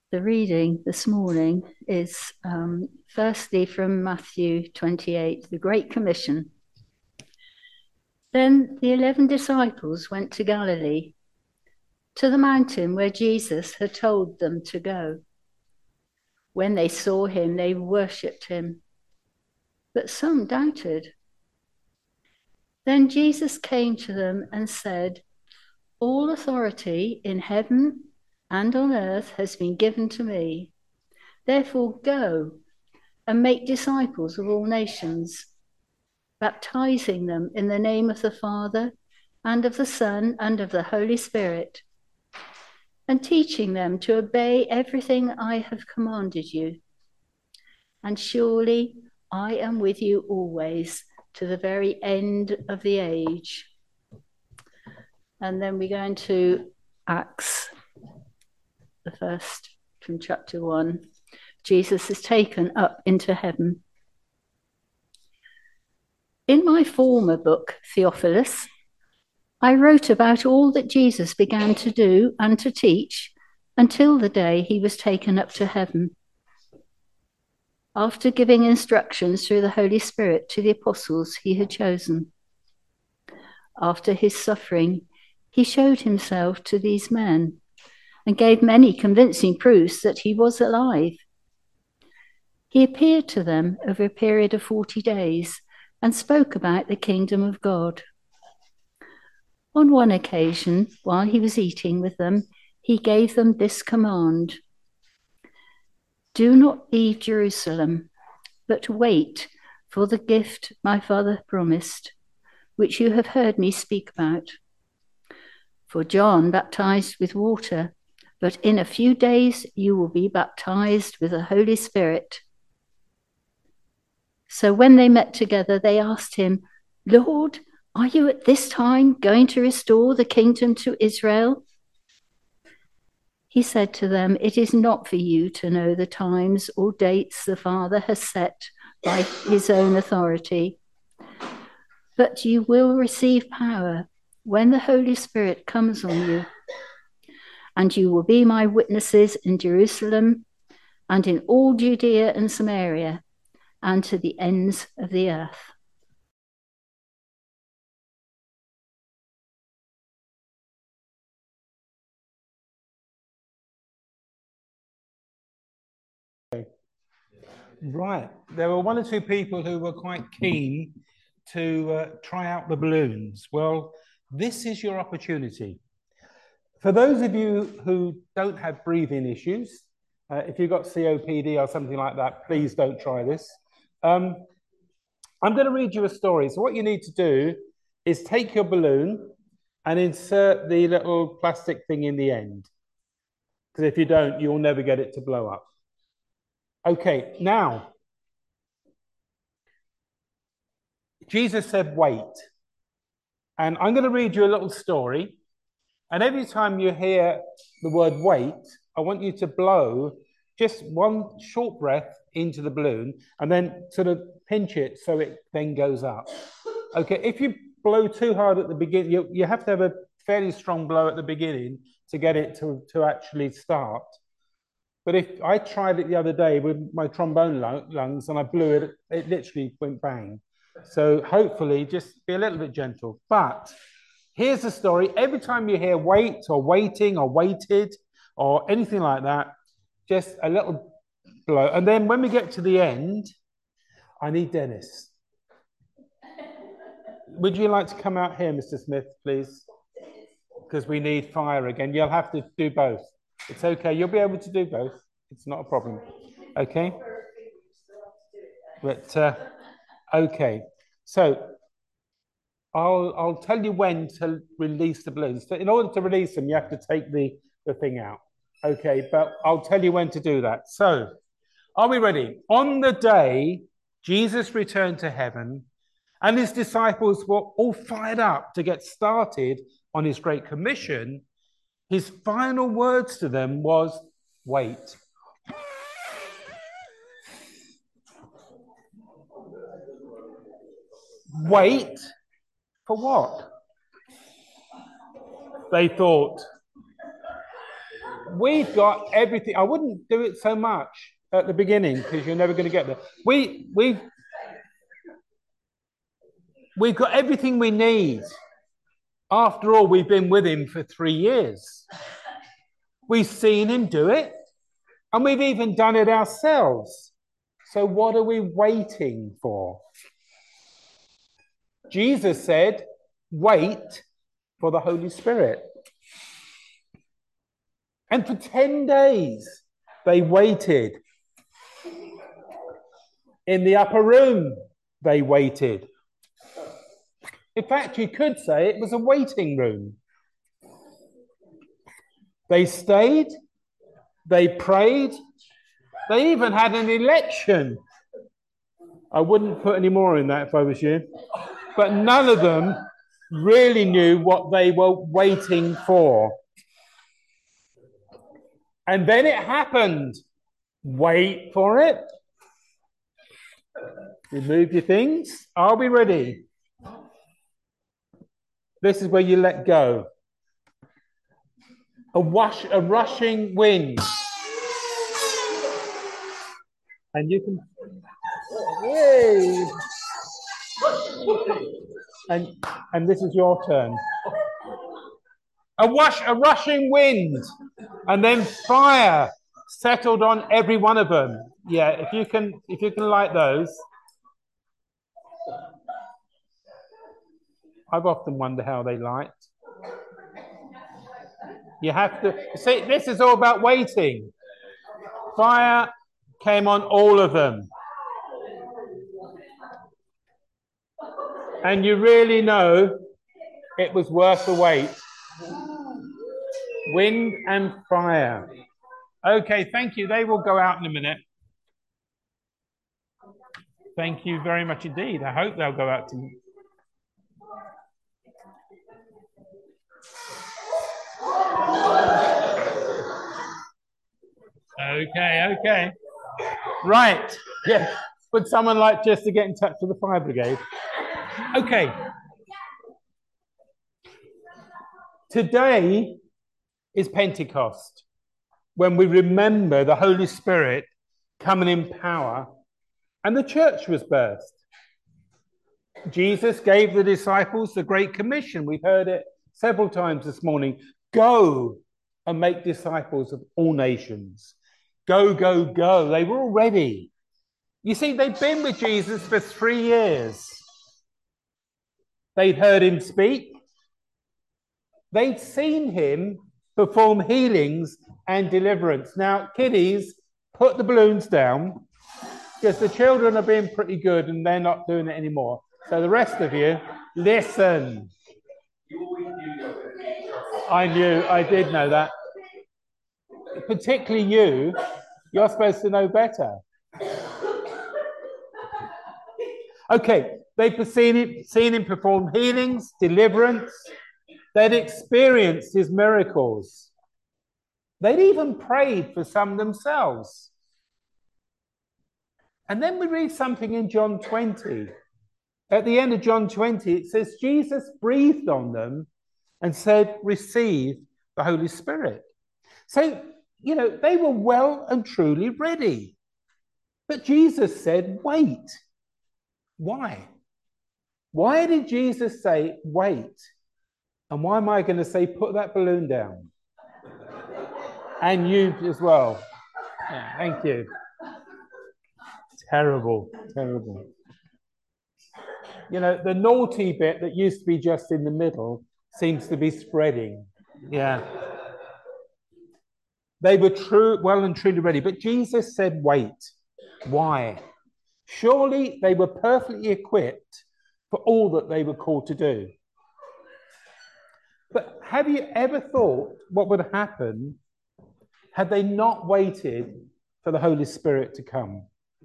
The reading this morning is firstly from Matthew 28, the Great Commission. Then the 11 disciples went to Galilee, to the mountain where Jesus had told them to go. When they saw him, they worshipped him, but some doubted. Then Jesus came to them and said, "All authority in heaven and on earth has been given to me. Therefore go and make disciples of all nations, baptizing them in the name of the Father and of the Son and of the Holy Spirit, and teaching them to obey everything I have commanded you. And surely I am with you always to the very end of the age." And then we go into Acts, the first from chapter 1. Jesus is taken up into heaven. In my former book, Theophilus, I wrote about all that Jesus began to do and to teach until the day he was taken up to heaven, after giving instructions through the Holy Spirit to the apostles he had chosen. After his suffering, he showed himself to these men and gave many convincing proofs that he was alive. He appeared to them over a period of 40 days and spoke about the kingdom of God. On one occasion, while he was eating with them, he gave them this command: "Do not leave Jerusalem, but wait for the gift my Father promised, which you have heard me speak about. For John baptized with water, but in a few days you will be baptized with the Holy Spirit." So when they met together, they asked him, "Lord, are you at this time going to restore the kingdom to Israel?" He said to them, "It is not for you to know the times or dates the Father has set by his own authority, but you will receive power when the Holy Spirit comes on you, and you will be my witnesses in Jerusalem and in all Judea and Samaria and to the ends of the earth." Right. There were one or two people who were quite keen to try out the balloons. Well, this is your opportunity. For those of you who don't have breathing issues, if you've got COPD or something like that, please don't try this. I'm going to read you a story. So what you need to do is take your balloon and insert the little plastic thing in the end. Because if you don't, you'll never get it to blow up. Okay, now, Jesus said, wait. And I'm going to read you a little story. And every time you hear the word wait, I want you to blow just one short breath into the balloon and then sort of pinch it so it then goes up. Okay, if you blow too hard at the beginning, you have to have a fairly strong blow at the beginning to get it to actually start. But if I tried it the other day with my trombone lungs and I blew it, it literally went bang. So hopefully just be a little bit gentle. But here's the story. Every time you hear wait or waiting or waited or anything like that, just a little blow. And then when we get to the end, I need Dennis. Would you like to come out here, Mr. Smith, please? Because we need fire again. You'll have to do both. It's okay. You'll be able to do both. It's not a problem. Okay? But, okay. So I'll tell you when to release the balloons. So in order to release them, you have to take the thing out. Okay, but I'll tell you when to do that. So, are we ready? On the day Jesus returned to heaven and his disciples were all fired up to get started on his great commission, his final words to them was, wait. Wait for what? They thought, We've got everything. I wouldn't do it so much at the beginning because you're never going to get there. We've got everything we need. After all, we've been with him for 3 years. We've seen him do it, and we've even done it ourselves. So what are we waiting for? Jesus said, wait for the Holy Spirit. And for 10 days, they waited. In the upper room, they waited. In fact, you could say it was a waiting room. They stayed, they prayed, they even had an election. I wouldn't put any more in that if I was you. But none of them really knew what they were waiting for. And then it happened. Wait for it. Remove your things. Are we ready? This is where you let go. A rushing wind. And you can... Yay! And this is your turn. A rushing wind. And then fire settled on every one of them. Yeah, if you can light those. I've often wondered how they light. You have to see, this is all about waiting. Fire came on all of them. And you really know it was worth the wait. Wind and fire. Okay, thank you. They will go out in a minute. Thank you very much indeed. I hope they'll go out to me. Okay. Right. Yeah. Would someone like just to get in touch with the fire brigade? Okay. Today is Pentecost, when we remember the Holy Spirit coming in power and the church was birthed. Jesus gave the disciples the Great Commission. We've heard it several times this morning. Go and make disciples of all nations. Go, go, go. They were all ready. You see, they'd been with Jesus for 3 years. They'd heard him speak. They'd seen him perform healings and deliverance. Now, kiddies, put the balloons down, because the children are being pretty good and they're not doing it anymore. So the rest of you, listen. I did know that. Particularly you're supposed to know better. Okay, they'd seen him perform healings, deliverance. They'd experienced his miracles. They'd even prayed for some themselves. And then we read something in John 20. At the end of John 20, it says, Jesus breathed on them and said, receive the Holy Spirit. So, they were well and truly ready. But Jesus said, wait. Why? Why did Jesus say, wait? And why am I going to say, put that balloon down? And you as well. Yeah, thank you. Terrible. The naughty bit that used to be just in the middle seems to be spreading. Yeah. They were well and truly ready. But Jesus said, wait. Why? Surely they were perfectly equipped for all that they were called to do. But have you ever thought what would happen had they not waited for the Holy Spirit to come?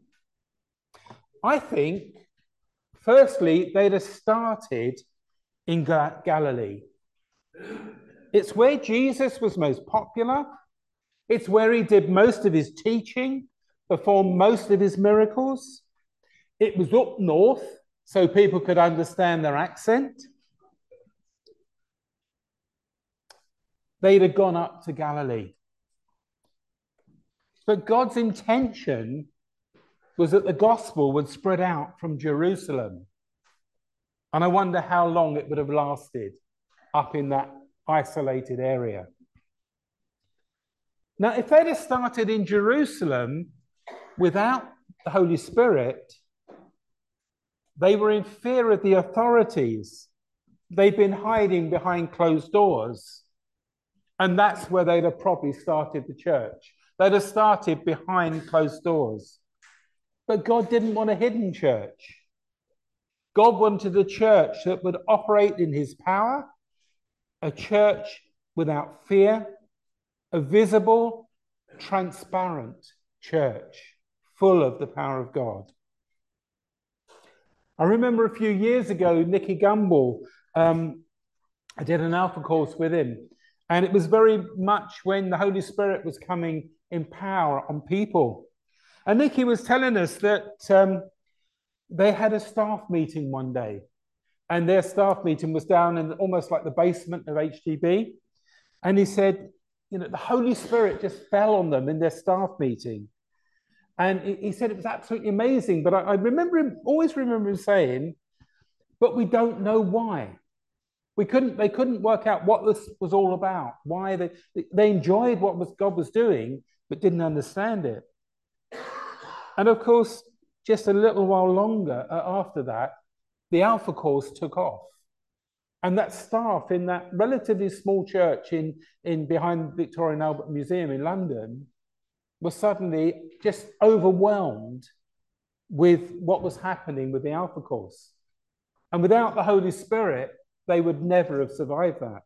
I think, firstly, they'd have started in Galilee. It's where Jesus was most popular. It's where he did most of his teaching, performed most of his miracles. It was up north, so people could understand their accent. They'd have gone up to Galilee. But God's intention was that the gospel would spread out from Jerusalem. And I wonder how long it would have lasted up in that isolated area. Now, if they'd have started in Jerusalem without the Holy Spirit, they were in fear of the authorities. They'd been hiding behind closed doors. And that's where they'd have probably started the church. They'd have started behind closed doors. But God didn't want a hidden church. God wanted a church that would operate in his power, a church without fear, a visible, transparent church full of the power of God. I remember a few years ago, Nicky Gumbel, I did an Alpha course with him, and it was very much when the Holy Spirit was coming in power on people. And Nicky was telling us that they had a staff meeting one day, and their staff meeting was down in almost like the basement of HTB. And he said, you know, the Holy Spirit just fell on them in their staff meeting. And he said it was absolutely amazing. But I always remember him saying, but we don't know why. They couldn't work out what this was all about, why they enjoyed what God was doing, but didn't understand it. And of course, just a little while longer after that, the Alpha course took off. And that staff in that relatively small church in behind Victoria and Albert Museum in London was suddenly just overwhelmed with what was happening with the Alpha course. And without the Holy Spirit, they would never have survived that.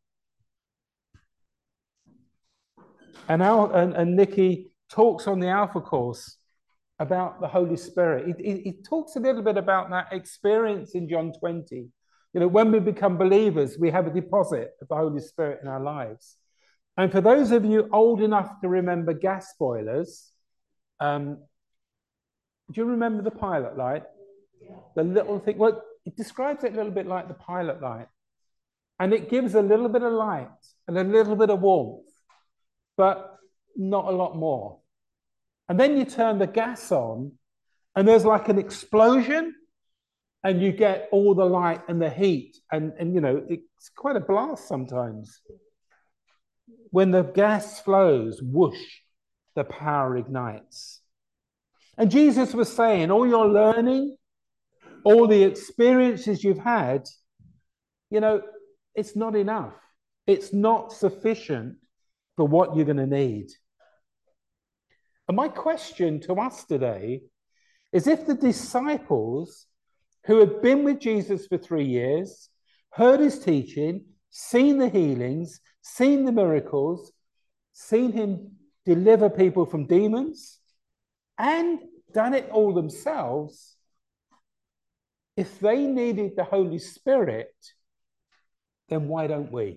And Nicky talks on the Alpha course about the Holy Spirit. He talks a little bit about that experience in John 20. You know, when we become believers, we have a deposit of the Holy Spirit in our lives. And for those of you old enough to remember gas boilers, do you remember the pilot light? Yeah. The little thing, well, it describes it a little bit like the pilot light. And it gives a little bit of light and a little bit of warmth, but not a lot more. And then you turn the gas on, and there's like an explosion, and you get all the light and the heat. And you know, it's quite a blast sometimes. When the gas flows, whoosh, the power ignites. And Jesus was saying, all your learning, all the experiences you've had, you know, it's not enough. It's not sufficient for what you're going to need. And my question to us today is, if the disciples who had been with Jesus for 3 years, heard his teaching, seen the healings, seen the miracles, seen him deliver people from demons, and done it all themselves, if they needed the Holy Spirit, then why don't we?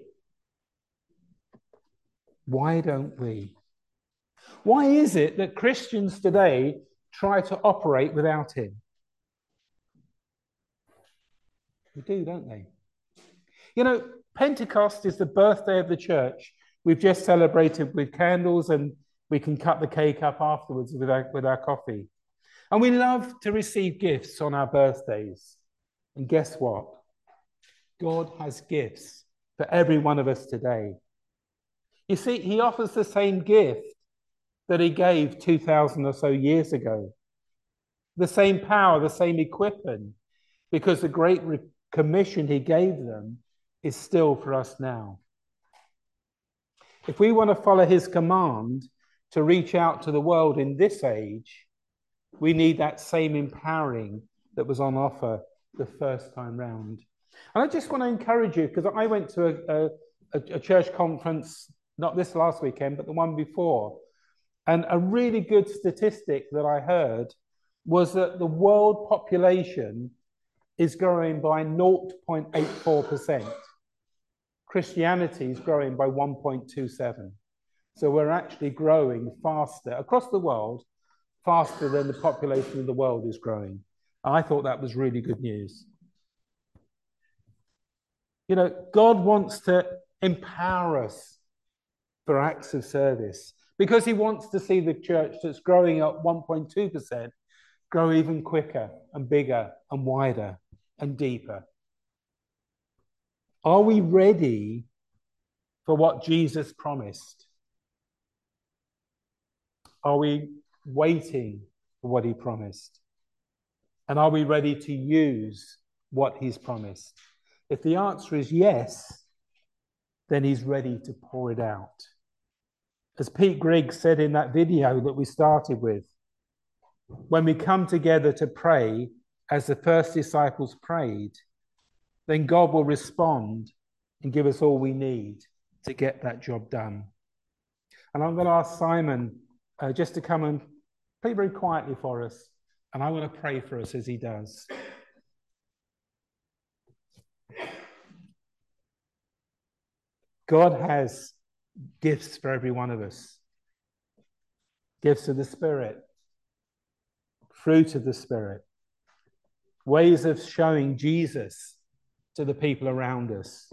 Why don't we? Why is it that Christians today try to operate without him? They do, don't they? You know, Pentecost is the birthday of the church. We've just celebrated with candles, and we can cut the cake up afterwards with our coffee. And we love to receive gifts on our birthdays. And guess what? God has gifts for every one of us today. You see, he offers the same gift that he gave 2,000 or so years ago. The same power, the same equipping, because the great commission he gave them is still for us now. If we want to follow his command to reach out to the world in this age, we need that same empowering that was on offer the first time round. And I just want to encourage you, because I went to a church conference, not this last weekend, but the one before. And a really good statistic that I heard was that the world population is growing by 0.84%. Christianity is growing by 1.27. So we're actually growing faster across the world, faster than the population of the world is growing. I thought that was really good news. You know, God wants to empower us for acts of service, because he wants to see the church that's growing at 1.2% grow even quicker and bigger and wider and deeper. Are we ready for what Jesus promised? Are we waiting for what he promised? And are we ready to use what he's promised? If the answer is yes, then he's ready to pour it out. As Pete Griggs said in that video that we started with, when we come together to pray as the first disciples prayed, then God will respond and give us all we need to get that job done. And I'm going to ask Simon just to come and play very quietly for us. And I want to pray for us as he does. God has gifts for every one of us. Gifts of the Spirit, fruit of the Spirit, ways of showing Jesus to the people around us.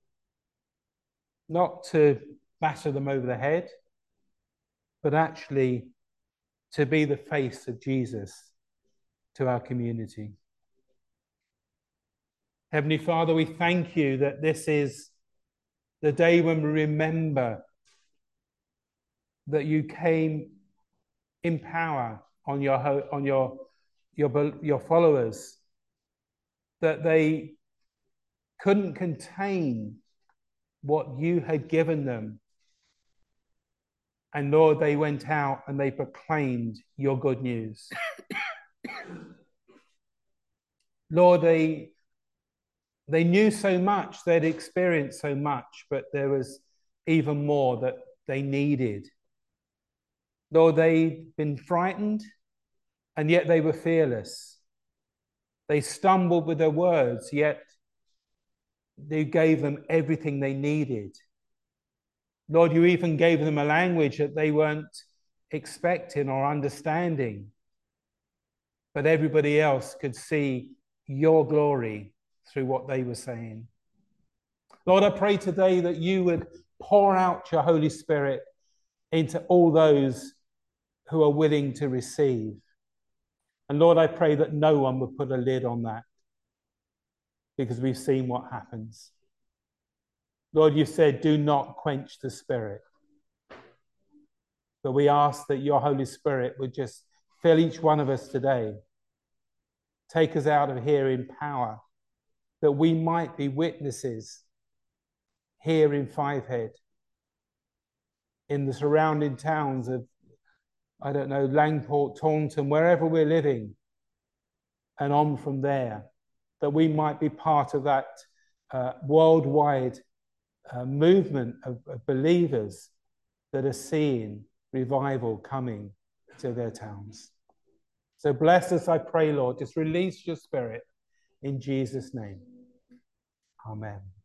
Not to batter them over the head, but actually to be the face of Jesus to our community. Heavenly Father, we thank you that this is the day when we remember that you came in power on your followers, that they couldn't contain what you had given them. And Lord, they went out and they proclaimed your good news. Lord, they knew so much, they'd experienced so much, but there was even more that they needed. Lord, they'd been frightened, and yet they were fearless. They stumbled with their words, yet you gave them everything they needed. Lord, you even gave them a language that they weren't expecting or understanding, but everybody else could see your glory through what they were saying. Lord, I pray today that you would pour out your Holy Spirit into all those who are willing to receive. And Lord, I pray that no one would put a lid on that, because we've seen what happens. Lord, you said, do not quench the Spirit. But we ask that your Holy Spirit would just fill each one of us today. Take us out of here in power, that we might be witnesses here in Fivehead, in the surrounding towns of, I don't know, Langport, Taunton, wherever we're living, and on from there, that we might be part of that worldwide movement of believers that are seeing revival coming to their towns. So bless us, I pray, Lord. Just release your Spirit in Jesus' name. Amen.